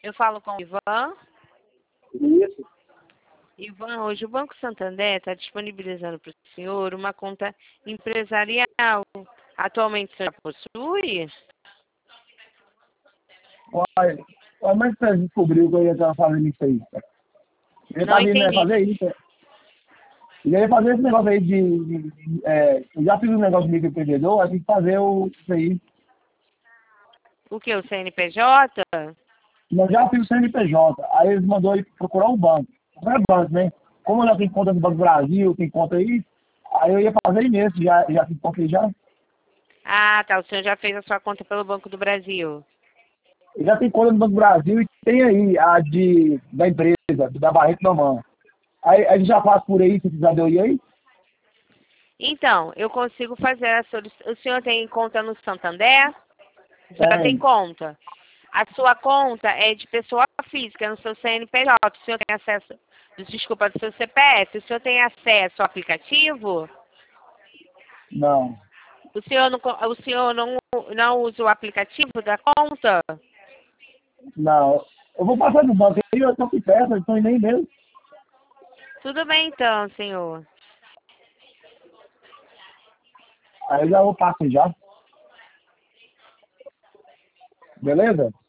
Eu falo com o Ivan. Isso. Ivan, hoje o Banco Santander está disponibilizando para o senhor uma conta empresarial. Atualmente o senhor já possui? Olha, mas você descobriu que eu ia estar fazendo isso aí, cara? Eu ia Não estar vindo fazer entendi. isso. Eu ia fazer esse negócio aí eu já fiz um negócio de microempreendedor, aí tem que fazer isso aí. O que? O CNPJ? Eu já fiz o CNPJ, aí eles mandou ele procurar um banco. Não é banco, né? Como eu já tenho conta no Banco do Brasil, tem conta aí eu ia fazer mesmo, já fiz conta aí já. Ah, tá. O senhor já fez a sua conta pelo Banco do Brasil. Eu já tenho conta no Banco do Brasil e tem aí a da empresa, da Barreto da Mão. Aí a gente já faz por aí, se precisar de eu ir aí? Então, eu consigo fazer a solicitação. O senhor tem conta no Santander? Já tem Tem. conta. A sua conta é de pessoa física, no seu CNPJ. O senhor tem acesso, desculpa, do seu CPF. O senhor tem acesso ao aplicativo? Não. O senhor não usa o aplicativo da conta? Não. Eu vou passar no banco aí, eu tô aqui perto, eu estou indo aí mesmo. Tudo bem então, senhor. Aí eu já vou passar já. Beleza?